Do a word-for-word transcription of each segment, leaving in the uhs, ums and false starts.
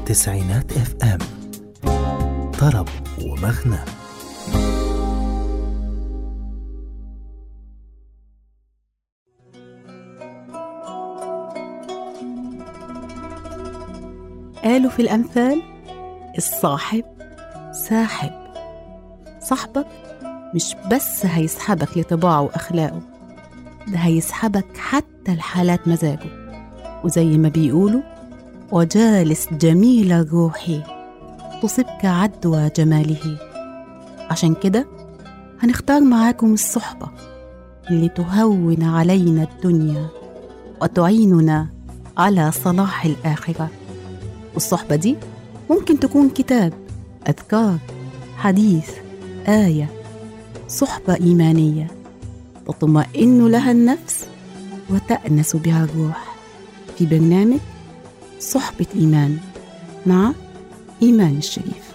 تسعينات اف ام، طرب ومغنى. قالوا في الأمثال: الصاحب ساحب. صاحبك مش بس هيسحبك لطباعه وأخلاقه، ده هيسحبك حتى لحالات مزاجه. وزي ما بيقولوا: وجالس جميل الروح تصبك عدوى جماله. عشان كده هنختار معاكم الصحبة اللي تهون علينا الدنيا وتعيننا على صلاح الآخرة. والصحبة دي ممكن تكون كتاب، أذكار، حديث، آية، صحبة إيمانية تطمئن لها النفس وتأنس بها الروح. في برنامج صحبة إيمان مع إيمان الشريف.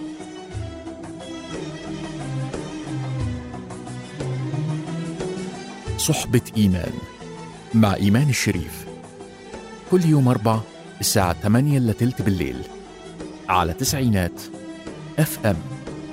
صحبة إيمان مع إيمان الشريف، كل يوم أربع الساعة ثمانية إلا تلت بالليل على تسعينات اف ام.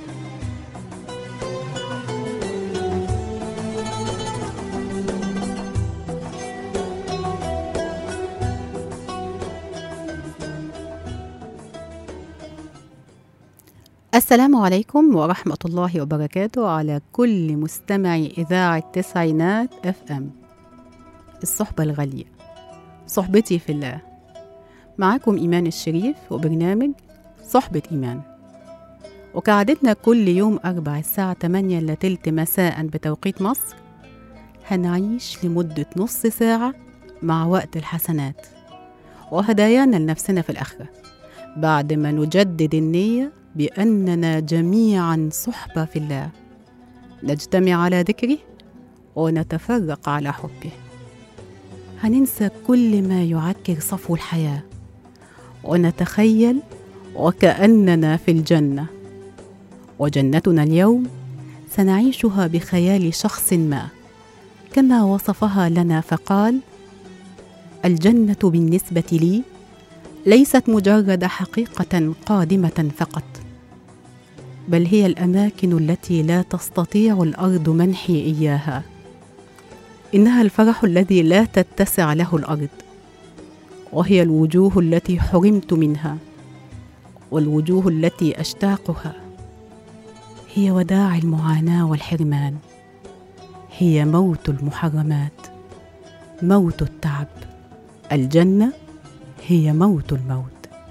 السلام عليكم ورحمة الله وبركاته على كل مستمعي إذاعة تسعينات اف ام. الصحبة الغالية، صحبتي في الله، معاكم إيمان الشريف وبرنامج صحبة إيمان. وكعادتنا كل يوم أربع الساعة ثمانية إلا تلت مساء بتوقيت مصر، هنعيش لمدة نص ساعة مع وقت الحسنات وهدايانا لنفسنا في الآخرة، بعد ما نجدد النية بأننا جميعا صحبة في الله، نجتمع على ذكره ونتفرق على حبه. هننسى كل ما يعكر صفو الحياة ونتخيل وكأننا في الجنة، وجنتنا اليوم سنعيشها بخيال شخص ما كما وصفها لنا فقال: الجنة بالنسبة لي ليست مجرد حقيقة قادمة فقط، بل هي الأماكن التي لا تستطيع الأرض منحي إياها. إنها الفرح الذي لا تتسع له الأرض، وهي الوجوه التي حرمت منها والوجوه التي أشتاقها. هي وداع المعاناة والحرمان، هي موت المحرمات، موت التعب. الجنة هي موت الموت.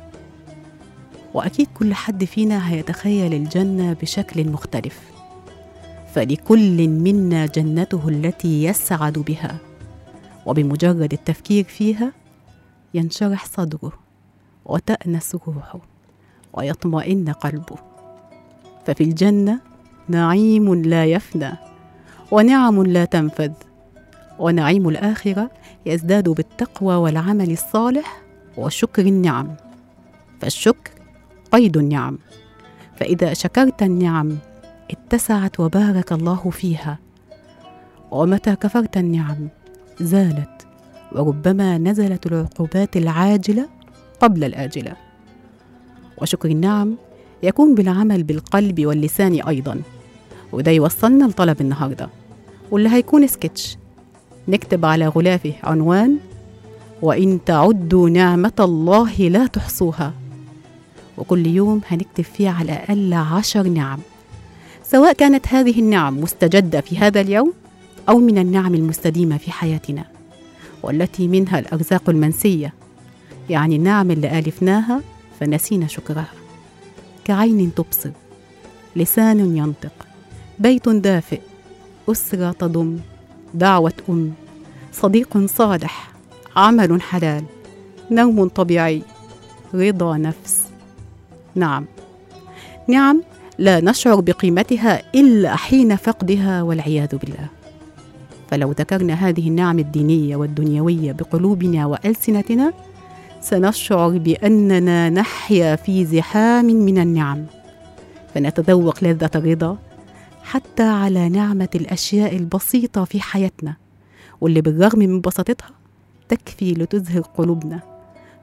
وأكيد كل حد فينا هيتخيل الجنة بشكل مختلف، فلكل منا جنته التي يسعد بها، وبمجرد التفكير فيها ينشرح صدره وتأنس روحه ويطمئن قلبه. ففي الجنة نعيم لا يفنى ونعم لا تنفذ، ونعيم الآخرة يزداد بالتقوى والعمل الصالح وشكر النعم، فالشكر قيد النعم، فإذا شكرت النعم اتسعت وبارك الله فيها، ومتى كفرت النعم زالت، وربما نزلت العقوبات العاجلة قبل الآجلة. وشكر النعم يكون بالعمل بالقلب واللسان أيضا. وده يوصلنا لطلب النهاردة، واللي هيكون سكتش نكتب على غلافه عنوان: وإن تعدوا نعمة الله لا تحصوها. وكل يوم هنكتب فيه على الأقل عشر نعم، سواء كانت هذه النعم مستجدة في هذا اليوم أو من النعم المستديمة في حياتنا، والتي منها الأرزاق المنسية، يعني النعم اللي آلفناها فنسينا شكرها، كعين تبصر، لسان ينطق، بيت دافئ، أسرة تضم، دعوة أم، صديق صالح، عمل حلال، نوم طبيعي، رضا نفس. نعم، نعم لا نشعر بقيمتها إلا حين فقدها والعياذ بالله. فلو ذكرنا هذه النعم الدينية والدنيوية بقلوبنا وألسنتنا، سنشعر بأننا نحيا في زحام من النعم، فنتذوق لذة الرضا حتى على نعمة الأشياء البسيطة في حياتنا، واللي بالرغم من بساطتها تكفي لتزهر قلوبنا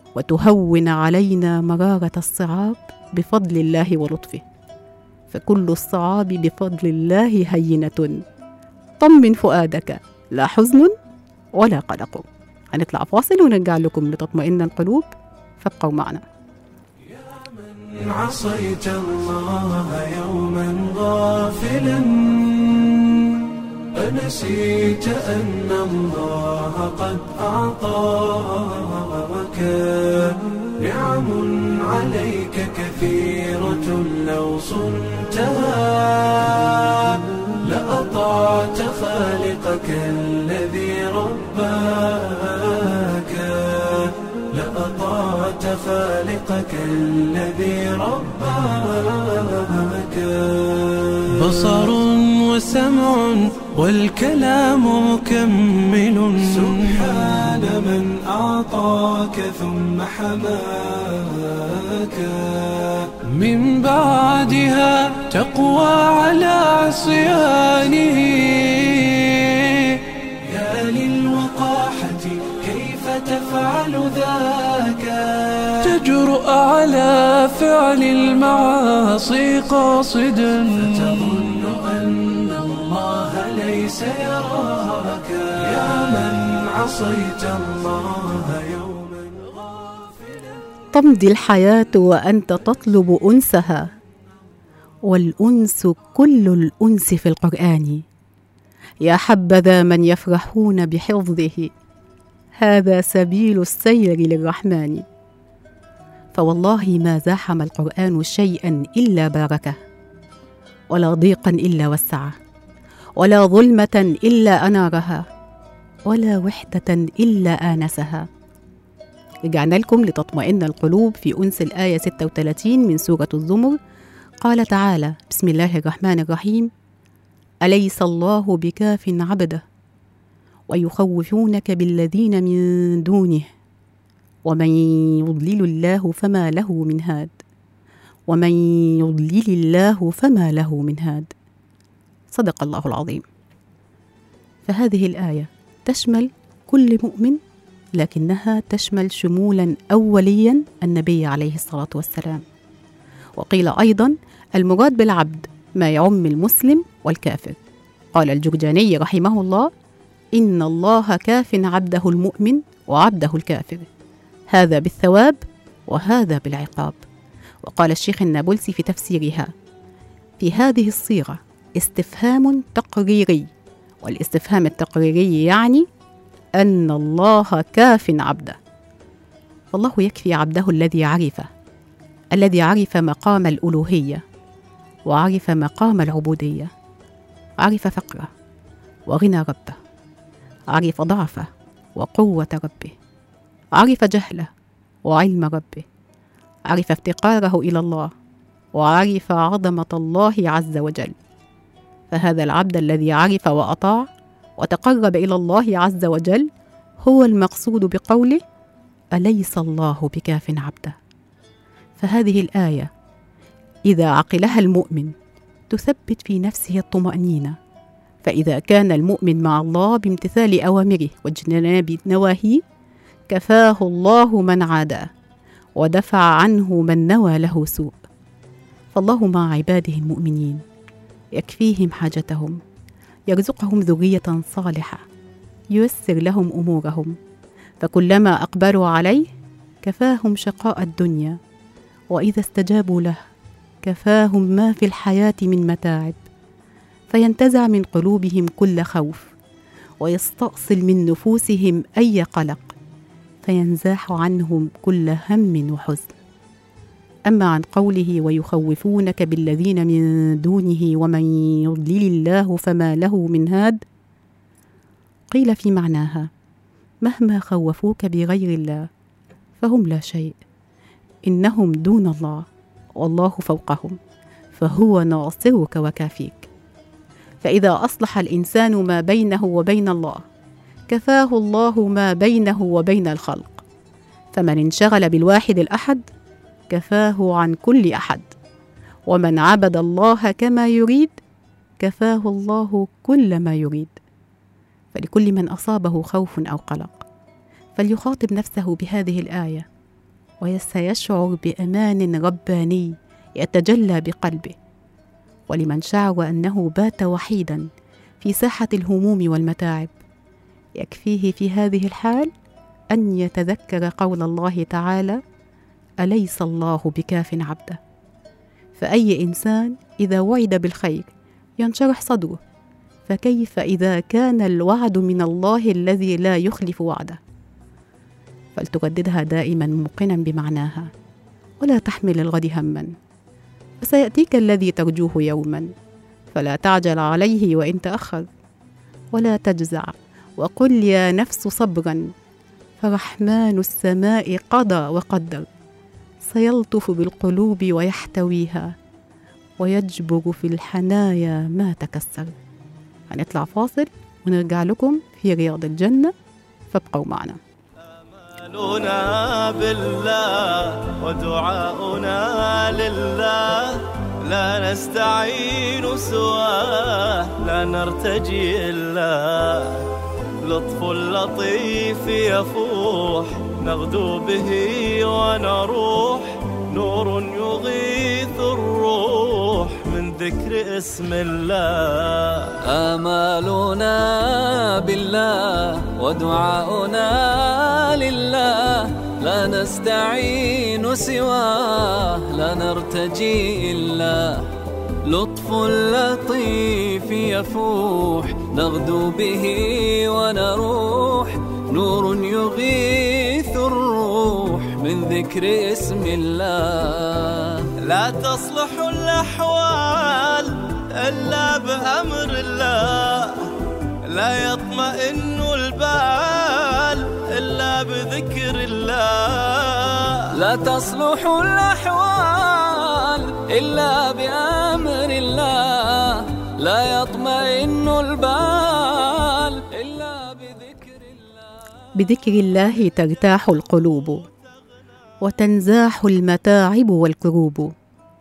وتهون علينا مرارة الصعاب بفضل الله ولطفه، فكل الصعاب بفضل الله هينة. طمن فؤادك، لا حزن ولا قلق. هنطلع فاصل ونرجع لكم لتطمئن القلوب، فابقوا معنا. من عصيت الله يوما غافلا أنسيت أن الله قد أعطاك نعم عليك كثيرة لو صنتها لأطعت خالقك الذي رباك لأطعت خالقك الذي رباك. بصر وسمع والكلام مكمل سبحان من أعطاك ثم حماك. من بعدها تقوى على عصيانه يا للوقاحة كيف تفعل ذاك. تجرؤ على فعل المعاصي قاصدا فتظن أن الله ليس يراك. يا من عصيت الله يوما غافلا. تمضي الحياة وأنت تطلب أنسها، والأنس كل الأنس في القرآن. يا حبذا من يفرحون بحفظه، هذا سبيل السير للرحمن. فوالله ما زاحم القرآن شيئا إلا باركه، ولا ضيقا إلا وسعه، ولا ظلمة إلا أنارها، ولا وحدة إلا آنسها. رجعنا لكم لتطمئن القلوب في أنس الآية ستة وثلاثين من سورة الزمر. قال تعالى: بسم الله الرحمن الرحيم: أليس الله بكاف عبده ويخوفونك بالذين من دونه ومن يضلل الله فما له من هاد ومن يضلل الله فما له من هاد. صدق الله العظيم. فهذه الآية تشمل كل مؤمن، لكنها تشمل شمولا أوليا النبي عليه الصلاة والسلام. وقيل أيضا المراد بالعبد ما يعم المسلم والكافر. قال الجرجاني رحمه الله: إن الله كاف عبده المؤمن وعبده الكافر، هذا بالثواب وهذا بالعقاب. وقال الشيخ النابلسي في تفسيرها: في هذه الصيغة استفهام تقريري، والاستفهام التقريري يعني أن الله كاف عبده، والله يكفي عبده الذي عرفه، الذي عرف مقام الألوهية وعرف مقام العبودية، عرف فقره وغنى ربه، عرف ضعفه وقوة ربه، عرف جهله وعلم ربه، عرف افتقاره إلى الله، وعرف عظمة الله عز وجل. فهذا العبد الذي عرف وأطاع وتقرب إلى الله عز وجل هو المقصود بقوله: أليس الله بكاف عبده. فهذه الآية إذا عقلها المؤمن تثبت في نفسه الطمأنينة، فإذا كان المؤمن مع الله بامتثال أوامره واجتناب نواهيه كفاه الله من عاداه ودفع عنه من نوى له سوء. فالله مع عباده المؤمنين يكفيهم حاجتهم، يرزقهم ذرية صالحة، ييسر لهم أمورهم، فكلما أقبلوا عليه كفاهم شقاء الدنيا، وإذا استجابوا له كفاهم ما في الحياة من متاعب، فينتزع من قلوبهم كل خوف، ويستأصل من نفوسهم أي قلق، فينزاح عنهم كل هم وحزن. أما عن قوله: ويخوفونك بالذين من دونه ومن يضلل الله فما له من هاد، قيل في معناها: مهما خوفوك بغير الله فهم لا شيء، إنهم دون الله والله فوقهم، فهو ناصرك وكافيك. فإذا أصلح الإنسان ما بينه وبين الله كفاه الله ما بينه وبين الخلق، فمن انشغل بالواحد الأحد كفاه عن كل أحد، ومن عبد الله كما يريد كفاه الله كل ما يريد. فلكل من أصابه خوف أو قلق فليخاطب نفسه بهذه الآية: وسيشعر بأمان رباني يتجلى بقلبه. ولمن شعر أنه بات وحيدا في ساحة الهموم والمتاعب، يكفيه في هذه الحال أن يتذكر قول الله تعالى: أليس الله بكاف عبده. فأي إنسان إذا وعد بالخير ينشرح صدره، فكيف إذا كان الوعد من الله الذي لا يخلف وعده؟ فلترددها دائما موقنا بمعناها، ولا تحمل الغد هما، فسيأتيك الذي ترجوه يوما، فلا تعجل عليه وإن تأخر، ولا تجزع، وقل يا نفس صبرا، فرحمن السماء قضى وقدر، سيلطف بالقلوب ويحتويها، ويجبر في الحنايا ما تكسر. هنطلع فاصل ونرجع لكم في رياض الجنة، فابقوا معنا. آمالنا بالله ودعاؤنا لله، لا نستعين سواه، لا نرتجي إلا لطف اللطيف يفوح، نغدو به ونروح، نور يغيث الروح من ذكر اسم الله. آمالنا بالله ودعاؤنا لله، لا نستعين سواه، لا نرتجي إلا لطف اللطيف يفوح، نغدو به ونروح، نور يغيث الروح من ذكر اسم الله. لا تصلح الأحوال إلا بأمر الله، لا يطمئن البال إلا بذكر الله. لا تصلح الأحوال إلا بأمر الله، لا يطمئن البال إلا بذكر الله. بذكر الله ترتاح القلوب، وتنزاح المتاعب والكروب،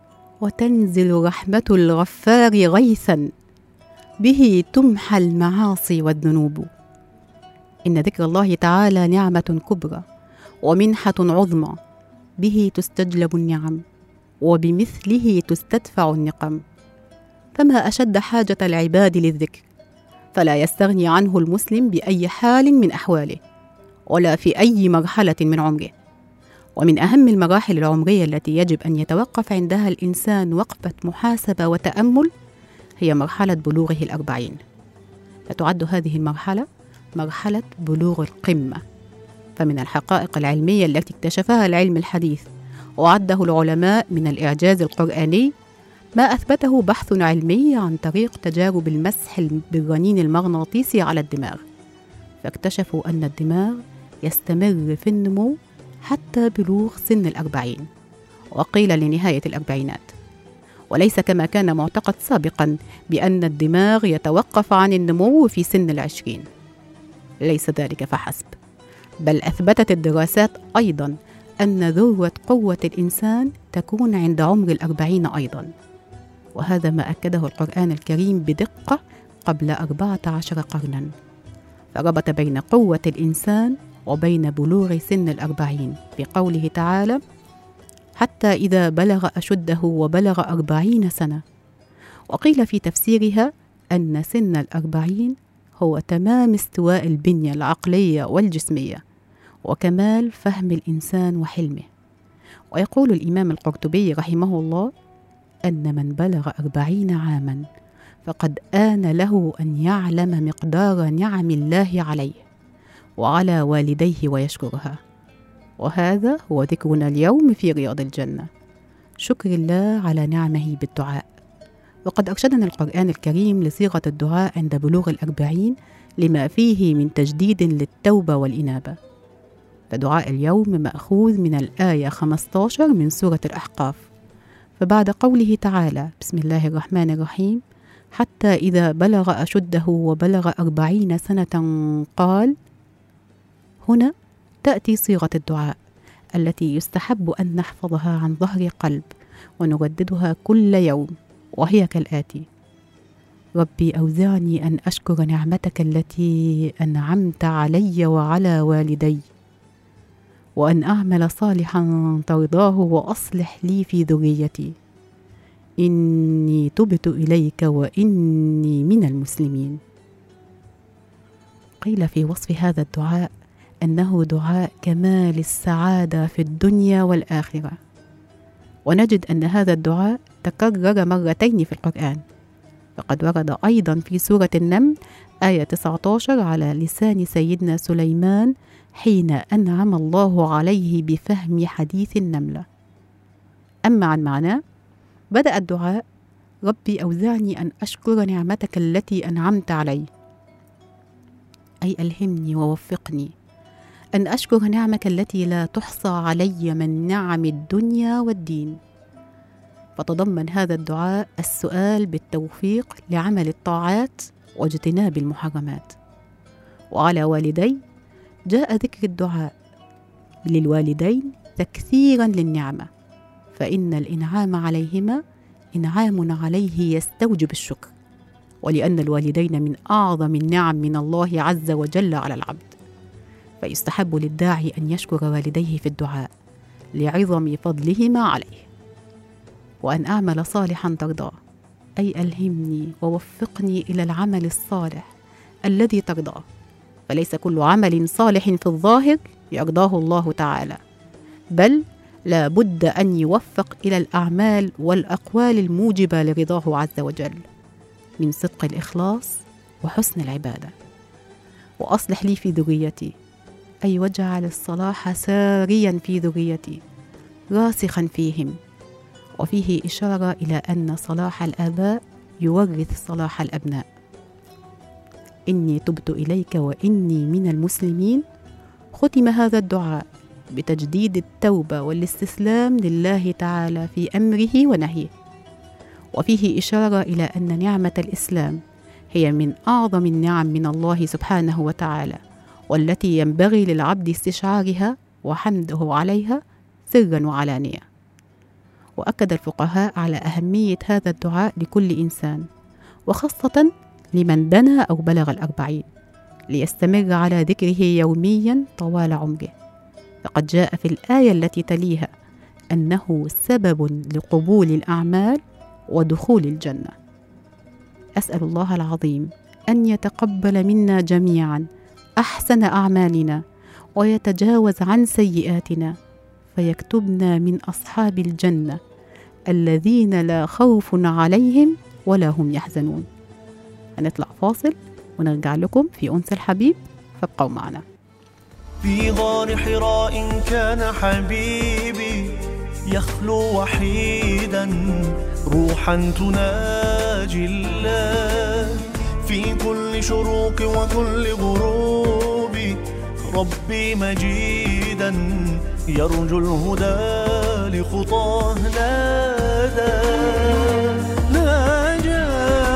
وتنزل رحمة الغفار غيثا، به تمحى المعاصي والذنوب. إن ذكر الله تعالى نعمة كبرى ومنحة عظمى، به تستجلب النعم، وبمثله تستدفع النقم. فما أشد حاجة العباد للذكر، فلا يستغني عنه المسلم بأي حال من أحواله، ولا في أي مرحلة من عمره. ومن أهم المراحل العمرية التي يجب أن يتوقف عندها الإنسان وقفة محاسبة وتأمل هي مرحلة بلوغه الأربعين. فتعد هذه المرحلة مرحلة بلوغ القمة. فمن الحقائق العلمية التي اكتشفها العلم الحديث وعده العلماء من الإعجاز القرآني ما أثبته بحث علمي عن طريق تجارب المسح بالرنين المغناطيسي على الدماغ، فاكتشفوا أن الدماغ يستمر في النمو حتى بلوغ سن الأربعين، وقيل لنهاية الأربعينات، وليس كما كان معتقد سابقا بأن الدماغ يتوقف عن النمو في سن العشرين. ليس ذلك فحسب، بل أثبتت الدراسات أيضا أن ذروة قوة الإنسان تكون عند عمر الأربعين أيضا، وهذا ما أكده القرآن الكريم بدقة قبل أربعة عشر قرنا، فربط بين قوة الإنسان وبين بلوغ سن الأربعين بقوله تعالى: حتى إذا بلغ أشده وبلغ أربعين سنة. وقيل في تفسيرها أن سن الأربعين هو تمام استواء البنية العقلية والجسمية وكمال فهم الإنسان وحلمه. ويقول الإمام القرطبي رحمه الله أن من بلغ أربعين عاما فقد آن له أن يعلم مقدار نعم الله عليه وعلى والديه ويشكرها. وهذا هو ذكرنا اليوم في رياض الجنة، شكر الله على نعمه بالدعاء. وقد أرشدنا القرآن الكريم لصيغة الدعاء عند بلوغ الأربعين لما فيه من تجديد للتوبة والإنابة. فدعاء اليوم مأخوذ من الآية خمسة عشر من سورة الأحقاف. فبعد قوله تعالى: بسم الله الرحمن الرحيم، حتى إذا بلغ أشده وبلغ أربعين سنة قال، هنا تأتي صيغة الدعاء التي يستحب أن نحفظها عن ظهر قلب ونرددها كل يوم، وهي كالآتي: ربي أوزعني أن أشكر نعمتك التي أنعمت علي وعلى والدي، وأن أعمل صالحا ترضاه وأصلح لي في ذريتي إني تبت إليك وإني من المسلمين. قيل في وصف هذا الدعاء أنه دعاء كمال السعادة في الدنيا والآخرة، ونجد أن هذا الدعاء تكرر مرتين في القرآن، فقد ورد أيضا في سورة النمل آية تسعة عشر على لسان سيدنا سليمان حين أنعم الله عليه بفهم حديث النملة. أما عن معناه، بدأ الدعاء: ربي أوزعني أن أشكر نعمتك التي أنعمت علي، أي ألهمني ووفقني أن أشكر نعمك التي لا تحصى علي من نعم الدنيا والدين. فتضمن هذا الدعاء السؤال بالتوفيق لعمل الطاعات واجتناب المحرمات. وعلى والدي جاء ذكر الدعاء للوالدين تكثيرا للنعمة، فإن الإنعام عليهما إنعام عليه يستوجب الشكر، ولأن الوالدين من أعظم النعم من الله عز وجل على العبد، فيستحب للداعي أن يشكر والديه في الدعاء لعظم فضلهما عليه. وأن أعمل صالحا ترضاه، أي ألهمني ووفقني إلى العمل الصالح الذي ترضاه، فليس كل عمل صالح في الظاهر يرضاه الله تعالى، بل لا بد أن يوفق إلى الأعمال والأقوال الموجبة لرضاه عز وجل من صدق الإخلاص وحسن العبادة. وأصلح لي في ذريتي، أي واجعل الصلاح ساريا في ذريتي راسخا فيهم، وفيه إشارة إلى أن صلاح الآباء يورث صلاح الأبناء. إني تبت إليك وإني من المسلمين. ختم هذا الدعاء بتجديد التوبة والاستسلام لله تعالى في أمره ونهيه، وفيه إشارة إلى أن نعمة الإسلام هي من أعظم النعم من الله سبحانه وتعالى، والتي ينبغي للعبد استشعارها وحمده عليها سرا وعلانية. وأكد الفقهاء على أهمية هذا الدعاء لكل إنسان، وخاصة لمن دنا أو بلغ الأربعين، ليستمر على ذكره يوميا طوال عمره، فقد جاء في الآية التي تليها أنه سبب لقبول الأعمال ودخول الجنة. أسأل الله العظيم أن يتقبل منا جميعا أحسن أعمالنا ويتجاوز عن سيئاتنا، فيكتبنا من أصحاب الجنة الذين لا خوف عليهم ولا هم يحزنون. هنطلع فاصل ونرجع لكم في أنس الحبيب، فابقوا معنا. في غار حراء كان حبيبي يخلو وحيدا، روحا تناجي الله في كل شروق وكل غروب، ربي مجيدا يرجو الهدى لخطاه نادى ناجى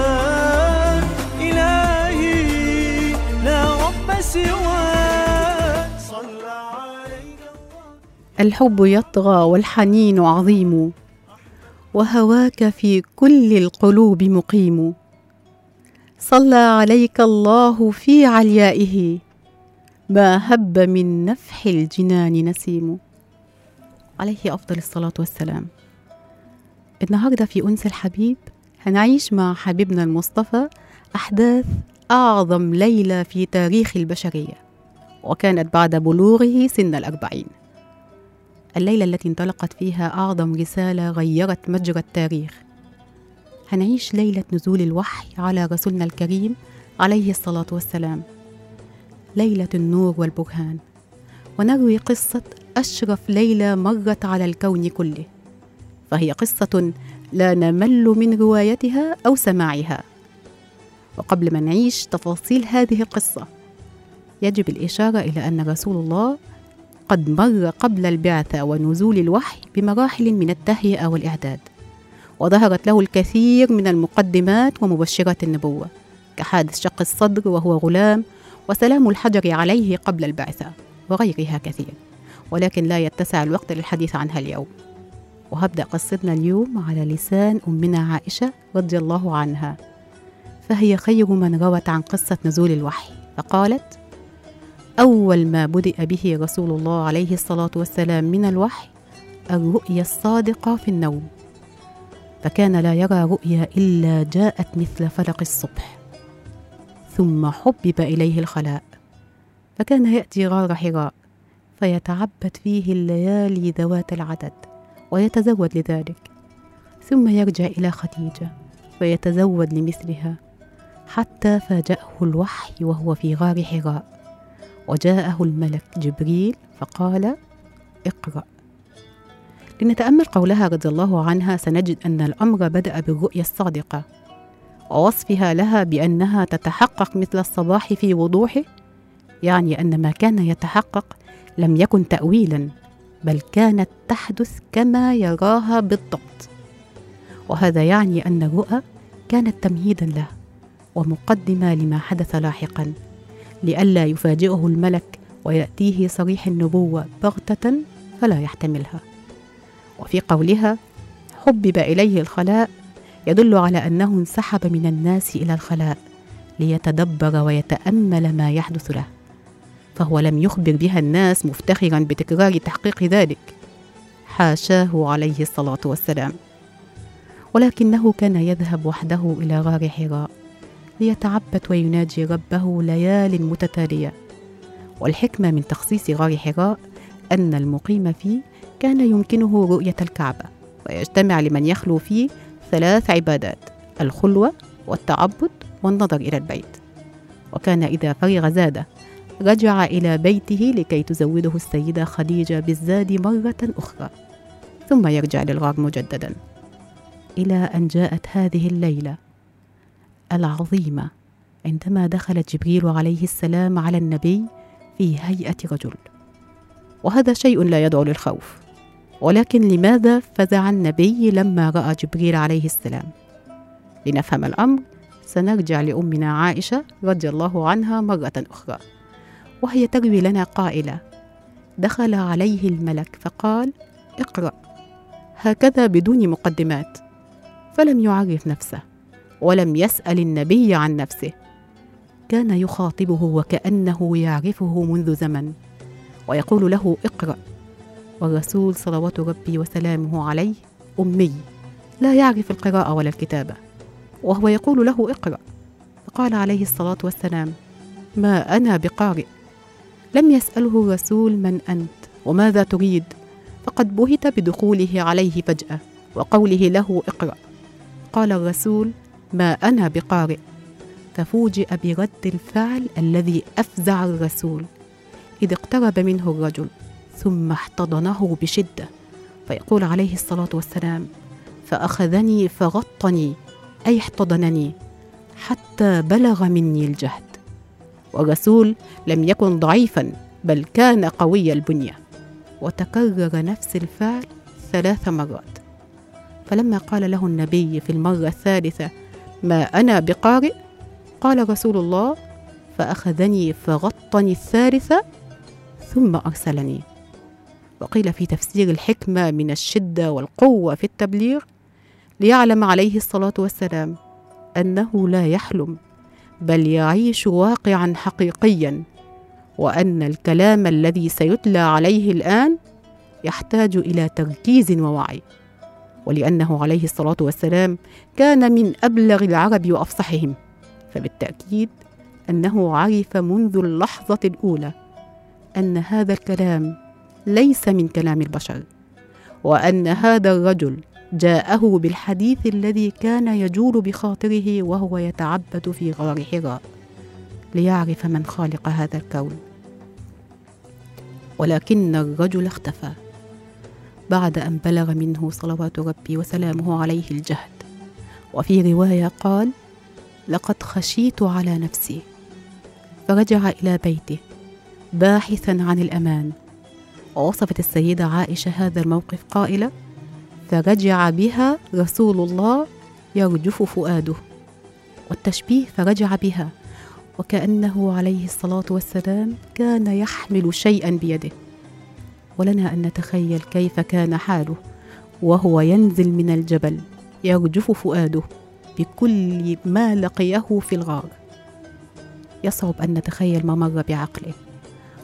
إلهي لا رب سواك صلى عليك. الحب يطغى والحنين عظيم، وهواك في كل القلوب مقيم، صلى عليك الله في عليائه، ما هب من نفح الجنان نسيم. عليه أفضل الصلاة والسلام. النهاردة في أنس الحبيب هنعيش مع حبيبنا المصطفى أحداث أعظم ليلة في تاريخ البشرية، وكانت بعد بلوغه سن الأربعين، الليلة التي انطلقت فيها أعظم رسالة غيرت مجرى التاريخ. هنعيش ليلة نزول الوحي على رسولنا الكريم عليه الصلاة والسلام، ليلة النور والبرهان، ونروي قصة أشرف ليلة مرت على الكون كله، فهي قصة لا نمل من روايتها أو سماعها. وقبل ما نعيش تفاصيل هذه القصة، يجب الإشارة إلى أن رسول الله قد مر قبل البعثة ونزول الوحي بمراحل من التهيئة والإعداد، وظهرت له الكثير من المقدمات ومبشرات النبوة، كحادث شق الصدر وهو غلام، وسلام الحجر عليه قبل البعثة، وغيرها كثير، ولكن لا يتسع الوقت للحديث عنها اليوم. وهبدأ قصتنا اليوم على لسان أمنا عائشة رضي الله عنها، فهي خير من روت عن قصة نزول الوحي، فقالت: أول ما بدأ به رسول الله عليه الصلاة والسلام من الوحي الرؤيا الصادقة في النوم، فكان لا يرى رؤيا إلا جاءت مثل فلق الصبح. ثم حبب إليه الخلاء، فكان يأتي غار حراء فيتعبد فيه الليالي ذوات العدد ويتزود لذلك، ثم يرجع إلى خديجة فيتزود لمثلها، حتى فاجأه الوحي وهو في غار حراء، وجاءه الملك جبريل فقال: اقرأ. لنتأمل قولها رضي الله عنها سنجد أن الأمر بدأ بالرؤيا الصادقة ووصفها لها بأنها تتحقق مثل الصباح في وضوحه، يعني أن ما كان يتحقق لم يكن تأويلا، بل كانت تحدث كما يراها بالضبط. وهذا يعني أن الرؤى كانت تمهيدا له ومقدمة لما حدث لاحقا، لئلا يفاجئه الملك ويأتيه صريح النبوة بغتة فلا يحتملها. وفي قولها حبب إليه الخلاء يدل على أنه انسحب من الناس إلى الخلاء ليتدبر ويتأمل ما يحدث له، فهو لم يخبر بها الناس مفتخرا بتكرار تحقيق ذلك، حاشاه عليه الصلاة والسلام، ولكنه كان يذهب وحده إلى غار حراء ليتعبد ويناجي ربه ليال متتالية. والحكمة من تخصيص غار حراء أن المقيم فيه كان يمكنه رؤية الكعبة، ويجتمع لمن يخلو فيه ثلاث عبادات: الخلوة والتعبد والنظر إلى البيت. وكان إذا فرغ زاد رجع إلى بيته لكي تزوده السيدة خديجة بالزاد مرة أخرى، ثم يرجع للغار مجددا، إلى أن جاءت هذه الليلة العظيمة عندما دخل جبريل عليه السلام على النبي في هيئة رجل. وهذا شيء لا يدعو للخوف، ولكن لماذا فزع النبي لما رأى جبريل عليه السلام؟ لنفهم الأمر سنرجع لأمنا عائشة رضي الله عنها مرة أخرى، وهي تروي لنا قائلة: دخل عليه الملك فقال: اقرأ، هكذا بدون مقدمات، فلم يعرف نفسه ولم يسأل النبي عن نفسه، كان يخاطبه وكأنه يعرفه منذ زمن ويقول له: اقرأ. والرسول صلوات ربي وسلامه عليه أمي لا يعرف القراءة ولا الكتابة، وهو يقول له: اقرأ. فقال عليه الصلاة والسلام: ما أنا بقارئ. لم يسأله الرسول: من أنت وماذا تريد؟ فقد بهت بدخوله عليه فجأة وقوله له: اقرأ. قال الرسول: ما أنا بقارئ. ففوجئ برد الفعل الذي أفزع الرسول، إذ اقترب منه الرجل ثم احتضنه بشدة، فيقول عليه الصلاة والسلام: فأخذني فغطني، أي احتضنني حتى بلغ مني الجهد. والرسول لم يكن ضعيفا، بل كان قوي البنية. وتكرر نفس الفعل ثلاث مرات، فلما قال له النبي في المرة الثالثة: ما أنا بقارئ، قال رسول الله: فأخذني فغطني الثالثة ثم أرسلني. وقيل في تفسير الحكمة من الشدة والقوة في التبليغ ليعلم عليه الصلاة والسلام أنه لا يحلم، بل يعيش واقعا حقيقيا، وأن الكلام الذي سيتلى عليه الآن يحتاج إلى تركيز ووعي، ولأنه عليه الصلاة والسلام كان من أبلغ العرب وأفصحهم، فبالتأكيد أنه عرف منذ اللحظة الأولى أن هذا الكلام ليس من كلام البشر، وأن هذا الرجل جاءه بالحديث الذي كان يجول بخاطره وهو يتعبد في غار حراء ليعرف من خالق هذا الكون. ولكن الرجل اختفى بعد أن بلغ منه صلوات ربي وسلامه عليه الجهد. وفي رواية قال: لقد خشيت على نفسي، فرجع إلى بيته باحثا عن الأمان. ووصفت السيدة عائشة هذا الموقف قائلة: فرجع بها رسول الله يرجف فؤاده، والتشبيه فرجع بها وكأنه عليه الصلاة والسلام كان يحمل شيئا بيده. ولنا أن نتخيل كيف كان حاله وهو ينزل من الجبل يرجف فؤاده بكل ما لقيه في الغار. يصعب أن نتخيل ما مر بعقله،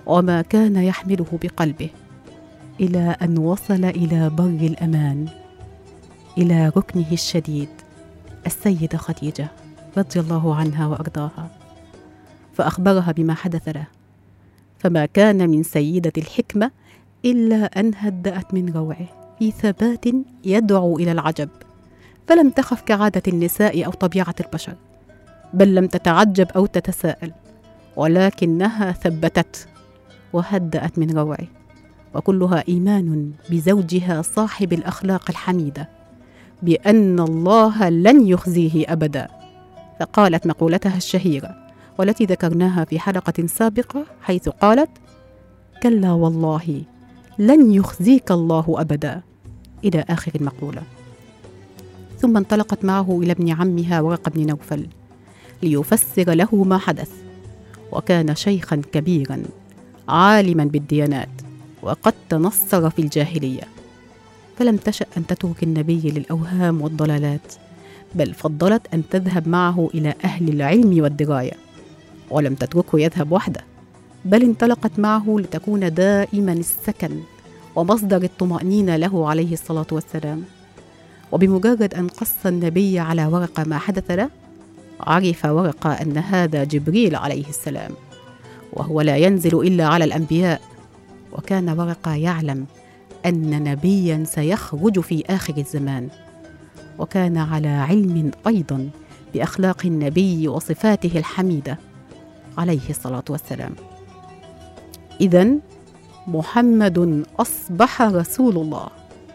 وما كان يحمله بقلبه، إلى أن وصل إلى بر الأمان، إلى ركنه الشديد السيدة خديجة رضي الله عنها وأرضاها، فأخبرها بما حدث له. فما كان من سيدة الحكمة إلا أن هدأت من روعه في ثبات يدعو إلى العجب، فلم تخف كعادة النساء أو طبيعة البشر، بل لم تتعجب أو تتساءل، ولكنها ثبتت وهدأت من روعه، وكلها إيمان بزوجها صاحب الأخلاق الحميدة بأن الله لن يخزيه أبدا. فقالت مقولتها الشهيرة والتي ذكرناها في حلقة سابقة، حيث قالت: كلا والله لن يخزيك الله أبدا، إلى آخر المقولة. ثم انطلقت معه إلى ابن عمها ورقة بن نوفل ليفسر له ما حدث، وكان شيخا كبيرا عالما بالديانات وقد تنصر في الجاهلية، فلم تشأ أن تترك النبي للأوهام والضلالات، بل فضلت أن تذهب معه إلى أهل العلم والدراية، ولم تتركه يذهب وحده، بل انطلقت معه لتكون دائما السكن ومصدر الطمأنينة له عليه الصلاة والسلام. وبمجرد أن قص النبي على ورقة ما حدث له، عرف ورقة أن هذا جبريل عليه السلام، وهو لا ينزل إلا على الأنبياء، وكان ورقة يعلم أن نبيا سيخرج في آخر الزمان، وكان على علم أيضا بأخلاق النبي وصفاته الحميدة عليه الصلاة والسلام. إذن محمد أصبح رسول الله.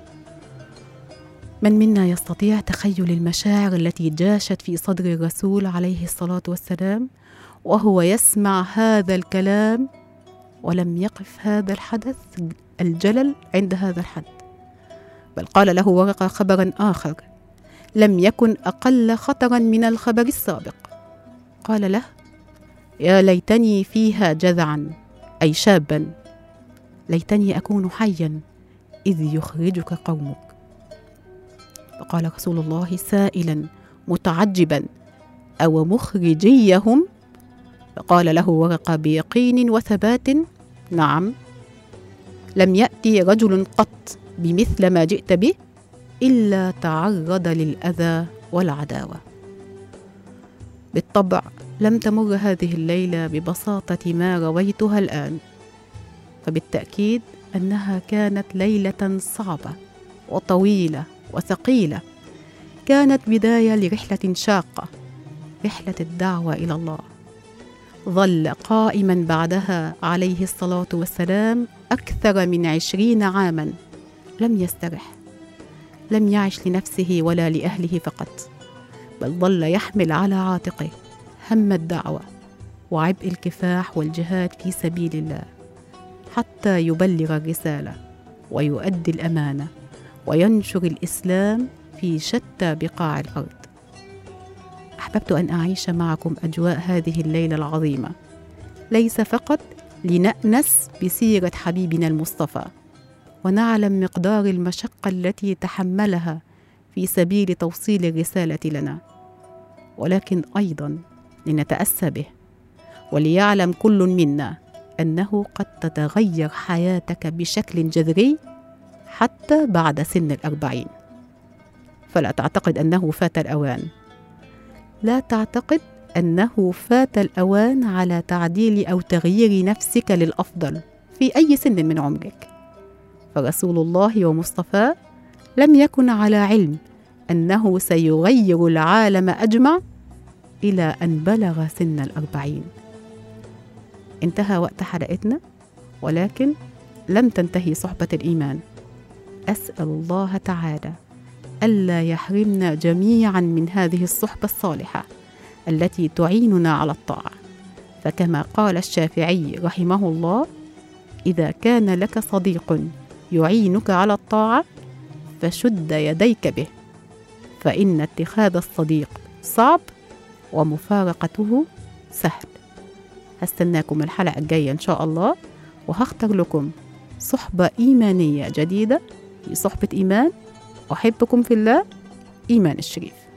من منا يستطيع تخيل المشاعر التي جاشت في صدر الرسول عليه الصلاة والسلام وهو يسمع هذا الكلام، ولم يقف هذا الحدث الجلل عند هذا الحد، بل قال له ورقة خبرا آخر لم يكن أقل خطرا من الخبر السابق. قال له: يا ليتني فيها جذعا، أي شابا، ليتني أكون حيا إذ يخرجك قومك. فقال رسول الله سائلا متعجبا: أو مخرجيهم؟ فقال له ورقة بيقين وثبات: نعم، لم يأتي رجل قط بمثل ما جئت به إلا تعرض للأذى والعداوة. بالطبع لم تمر هذه الليلة ببساطة ما رويتها الآن، فبالتأكيد أنها كانت ليلة صعبة وطويلة وثقيلة، كانت بداية لرحلة شاقة، رحلة الدعوة إلى الله. ظل قائما بعدها عليه الصلاة والسلام أكثر من عشرين عاما، لم يسترح، لم يعش لنفسه ولا لأهله فقط، بل ظل يحمل على عاتقه هم الدعوة وعبء الكفاح والجهاد في سبيل الله، حتى يبلغ الرسالة ويؤدي الأمانة وينشر الإسلام في شتى بقاع الأرض. أحببت أن أعيش معكم أجواء هذه الليلة العظيمة، ليس فقط لنأنس بسيرة حبيبنا المصطفى ونعلم مقدار المشقة التي تحملها في سبيل توصيل الرسالة لنا، ولكن أيضا لنتأسى به، وليعلم كل منا أنه قد تتغير حياتك بشكل جذري حتى بعد سن الأربعين. فلا تعتقد أنه فات الأوان، لا تعتقد أنه فات الأوان على تعديل أو تغيير نفسك للأفضل في أي سن من عمرك. فرسول الله ومصطفاه لم يكن على علم أنه سيغير العالم أجمع إلى أن بلغ سن الأربعين. انتهى وقت حلقتنا، ولكن لم تنتهي صحبة الإيمان. أسأل الله تعالى ألا يحرمنا جميعا من هذه الصحبة الصالحة التي تعيننا على الطاعة، فكما قال الشافعي رحمه الله: إذا كان لك صديق يعينك على الطاعة فشد يديك به، فإن اتخاذ الصديق صعب ومفارقته سهل. هستناكم الحلقة الجاية إن شاء الله، وهختار لكم صحبة إيمانية جديدة في صحبة إيمان. أحبكم في الله، إيمان الشريف.